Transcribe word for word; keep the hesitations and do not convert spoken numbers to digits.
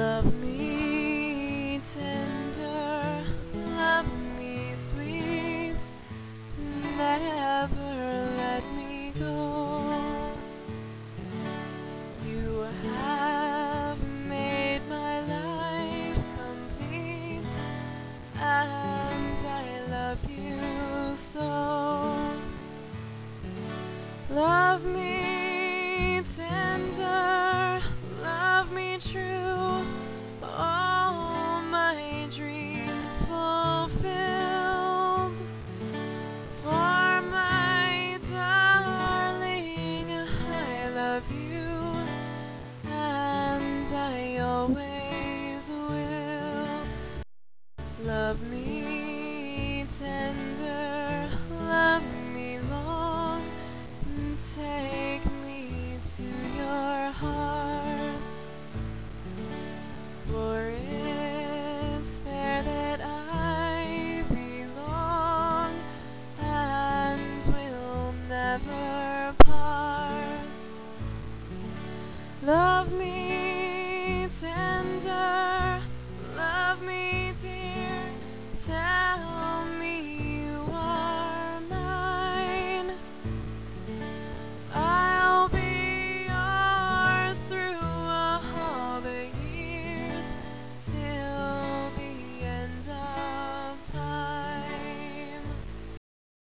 Love me tender, love me sweet, never let me go. You have made my life complete, and I love you so. Love me tender, love me true, all my dreams fulfilled. For my darling, I love you, and I always will. Love me tender, love me long, take me to your heart.